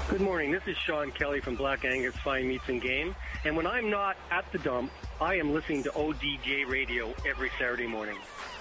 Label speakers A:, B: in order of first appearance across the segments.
A: Good morning. This is Sean Kelly from Black Angus Fine Meats and Game. And when I'm not at the dump, I am listening to ODJ Radio every Saturday morning.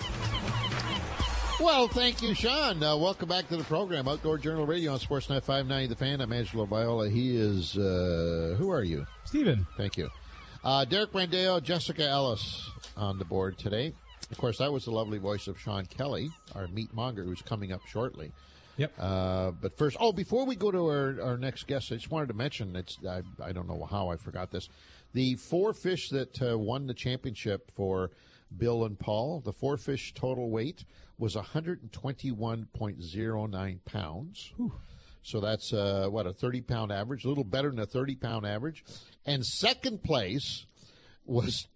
B: Well, thank you, Sean. Welcome back to the program, Outdoor Journal Radio on Sportsnet 590 The Fan. I'm Angelo Viola. He is, who are you?
C: Steven.
B: Thank you. Derek Brandeo, Jessica Ellis on the board today. Of course, that was the lovely voice of Sean Kelly, our meat monger, who's coming up shortly.
C: Yep.
B: But first, before we go to our next guest, I just wanted to mention, I don't know how I forgot this. The four fish that won the championship for Bill and Paul, the four fish total weight was 121.09 pounds. Whew. So that's, a 30-pound average, a little better than a 30-pound average. And second place was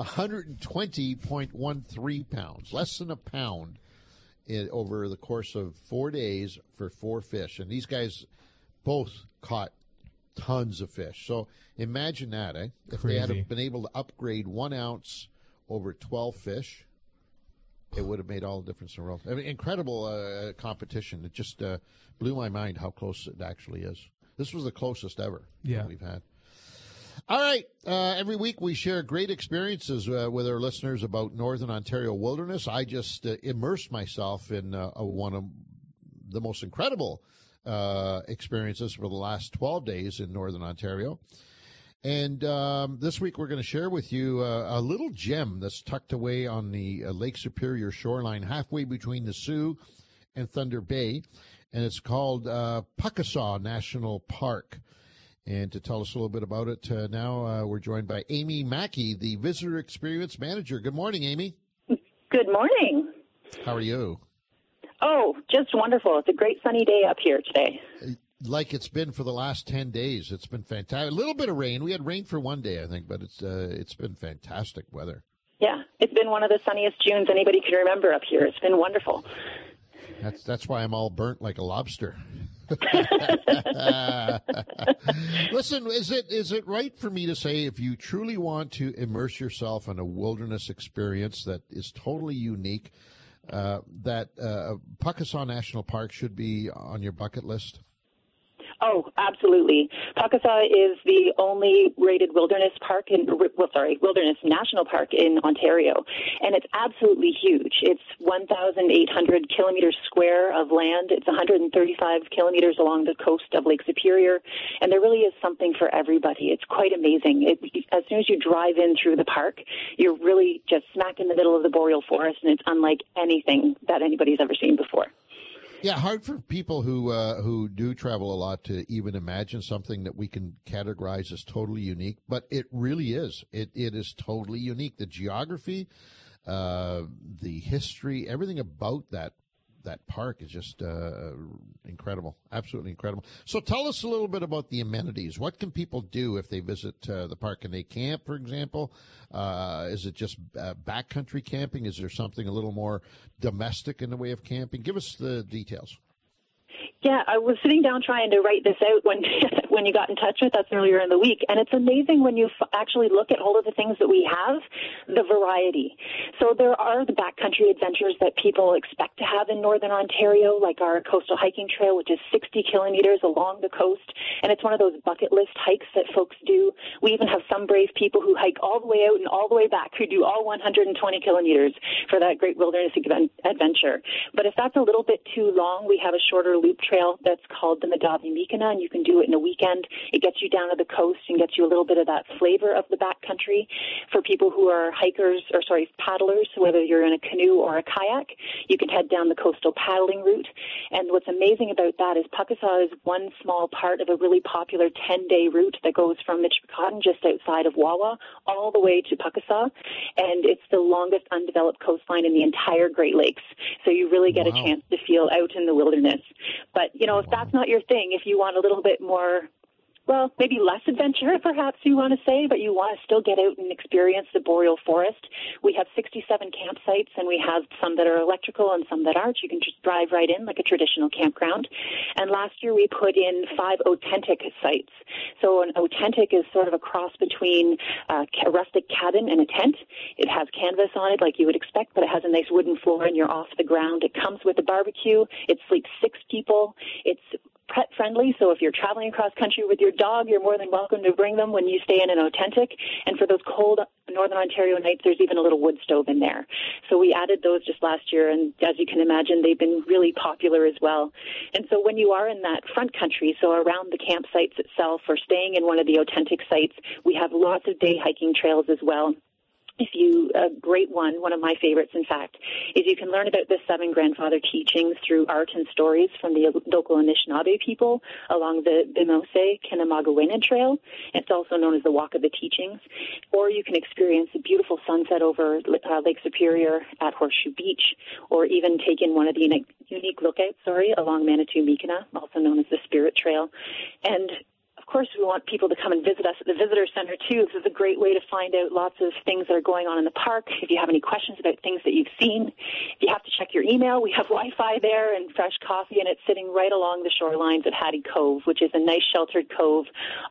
B: 120.13 pounds, less than a pound. Over the course of 4 days for four fish. And these guys both caught tons of fish. So imagine that, eh? If
C: Crazy.
B: they had been able to upgrade 1 ounce over 12 fish, it would have made all the difference in the world. I mean, incredible competition. It just blew my mind how close it actually is. This was the closest ever that we've had. All right. Every week we share great experiences with our listeners about Northern Ontario wilderness. I just immersed myself in one of the most incredible experiences for the last 12 days in Northern Ontario. And this week we're going to share with you a little gem that's tucked away on the Lake Superior shoreline, halfway between the Soo and Thunder Bay. And it's called Puckasaw National Park. And to tell us a little bit about it now, we're joined by Amy Mackey, the Visitor Experience Manager. Good morning, Amy.
D: Good morning.
B: How are you?
D: Oh, just wonderful. It's a great sunny day up here today.
B: Like it's been for the last 10 days. It's been fantastic. A little bit of rain. We had rain for one day, I think, but it's been fantastic weather. Yeah,
D: it's been one of the sunniest Junes anybody can remember up here. It's been wonderful.
B: That's why I'm all burnt like a lobster. Listen, is it right for me to say if you truly want to immerse yourself in a wilderness experience that is totally unique, that Puckasaw National Park should be on your bucket list?
D: Oh, absolutely. Puckasaw is the only rated wilderness national park in Ontario, and it's absolutely huge. It's 1,800 kilometers square of land. It's 135 kilometers along the coast of Lake Superior, and there really is something for everybody. It's quite amazing. As soon as you drive in through the park, you're really just smack in the middle of the boreal forest, and it's unlike anything that anybody's ever seen before.
B: Yeah, hard for people who do travel a lot to even imagine something that we can categorize as totally unique, but it really is. It is totally unique. The geography, the history, everything about that park is just incredible, absolutely incredible. So tell us a little bit about the amenities. What can people do if they visit the park? Can they camp, for example? Is it just backcountry camping? Is there something a little more domestic in the way of camping? Give us the details.
D: Yeah, I was sitting down trying to write this out when you got in touch with us earlier in the week, and it's amazing when you actually look at all of the things that we have, the variety. So there are the backcountry adventures that people expect to have in Northern Ontario, like our coastal hiking trail, which is 60 kilometers along the coast, and it's one of those bucket list hikes that folks do. We even have some brave people who hike all the way out and all the way back, who do all 120 kilometers for that great wilderness adventure. But if that's a little bit too long, we have a shorter loop trail that's called the Madavi-Meekana, and you can do it in a weekend. It gets you down to the coast and gets you a little bit of that flavor of the backcountry. For people who are paddlers, whether you're in a canoe or a kayak, you can head down the coastal paddling route. And what's amazing about that is Puckasaw is one small part of a really popular 10-day route that goes from Michipicoten, just outside of Wawa, all the way to Puckasaw. And it's the longest undeveloped coastline in the entire Great Lakes. So you really get a chance to feel out in the wilderness. But, if that's not your thing, if you want a little bit more, well, maybe less adventure, perhaps you want to say, but you want to still get out and experience the boreal forest, we have 67 campsites, and we have some that are electrical and some that aren't. You can just drive right in like a traditional campground. And last year we put in 5 authentic sites. So an authentic is sort of a cross between a rustic cabin and a tent. It has canvas on it like you would expect, but it has a nice wooden floor and you're off the ground. It comes with a barbecue. It sleeps 6 people. It's pet friendly, so if you're traveling across country with your dog, you're more than welcome to bring them when you stay in an Authentic. And for those cold Northern Ontario nights, there's even a little wood stove in there. So we added those just last year, and as you can imagine, they've been really popular as well. And so when you are in that front country, so around the campsites itself or staying in one of the Authentic sites, we have lots of day hiking trails as well. A great one of my favorites, in fact, is you can learn about the 7 grandfather teachings through art and stories from the local Anishinaabe people along the Bimose Kinamagawena Trail. It's also known as the Walk of the Teachings. Or you can experience a beautiful sunset over Lake Superior at Horseshoe Beach, or even take in one of the unique lookouts, along Manitou Mikina, also known as the Spirit Trail. And of course, we want people to come and visit us at the Visitor Center, too. This is a great way to find out lots of things that are going on in the park. If you have any questions about things that you've seen, if you have to check your email, we have Wi-Fi there and fresh coffee, and it's sitting right along the shorelines of Hattie Cove, which is a nice sheltered cove.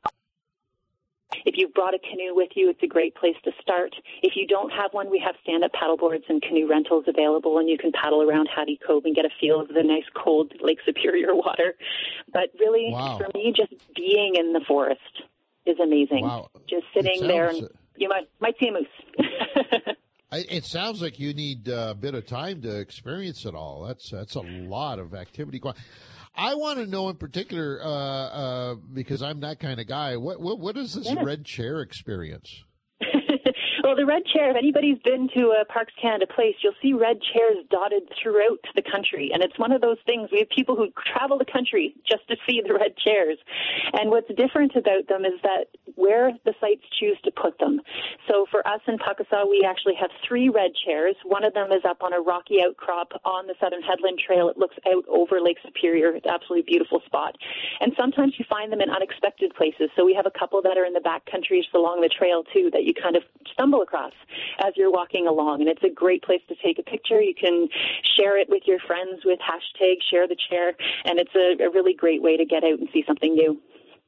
D: If you've brought a canoe with you, it's a great place to start. If you don't have one, we have stand-up paddleboards and canoe rentals available, and you can paddle around Hattie Cove and get a feel of the nice, cold Lake Superior water. But really, For me, just being in the forest is amazing. Wow. Just sitting there, and you might see a moose.
B: It sounds like you need a bit of time to experience it all. That's a lot of activity. I want to know in particular, because I'm that kind of guy, what is this red chair experience?
D: Well, the red chair, if anybody's been to a Parks Canada place, you'll see red chairs dotted throughout the country. And it's one of those things. We have people who travel the country just to see the red chairs. And what's different about them is that where the sites choose to put them. So for us in Puckasaw, we actually have 3 red chairs. One of them is up on a rocky outcrop on the Southern Headland Trail. It looks out over Lake Superior. It's an absolutely beautiful spot. And sometimes you find them in unexpected places. So we have a couple that are in the back countries along the trail, too, that you kind of stumble across as you're walking along. And it's a great place to take a picture. You can share it with your friends with #ShareTheChair. And it's a really great way to get out and see something new.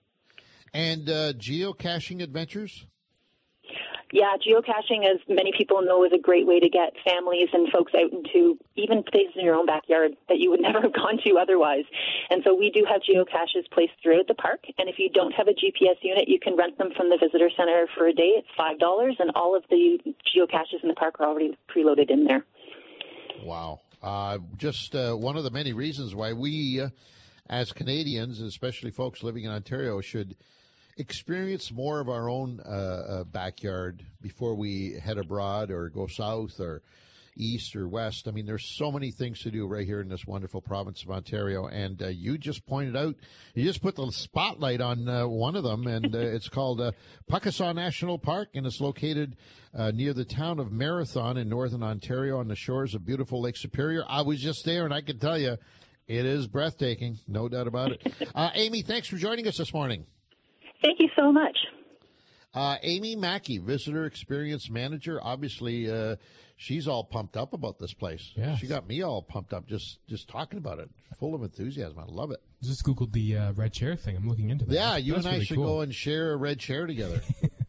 B: And geocaching adventures?
D: Yeah, geocaching, as many people know, is a great way to get families and folks out into even places in your own backyard that you would never have gone to otherwise. And so we do have geocaches placed throughout the park. And if you don't have a GPS unit, you can rent them from the Visitor Center for a day. It's $5, and all of the geocaches in the park are already preloaded in there.
B: Wow. Just one of the many reasons why we, as Canadians, especially folks living in Ontario, should experience more of our own backyard before we head abroad or go south or east or west. I mean, there's so many things to do right here in this wonderful province of Ontario. And you just pointed out, you just put the spotlight on one of them, and it's called Puckasaw National Park, and it's located near the town of Marathon in northern Ontario on the shores of beautiful Lake Superior. I was just there, and I can tell you, it is breathtaking, no doubt about it. Amy, thanks for joining us this morning.
D: Thank you so much.
B: Amy Mackey, Visitor Experience Manager. Obviously, she's all pumped up about this place.
C: Yeah.
B: She got me all pumped up just talking about it. Full of enthusiasm. I love it.
C: Just Googled the red chair thing. I'm looking into that.
B: Yeah, you
C: That's
B: and I
C: really
B: should
C: cool.
B: go and share a red chair together.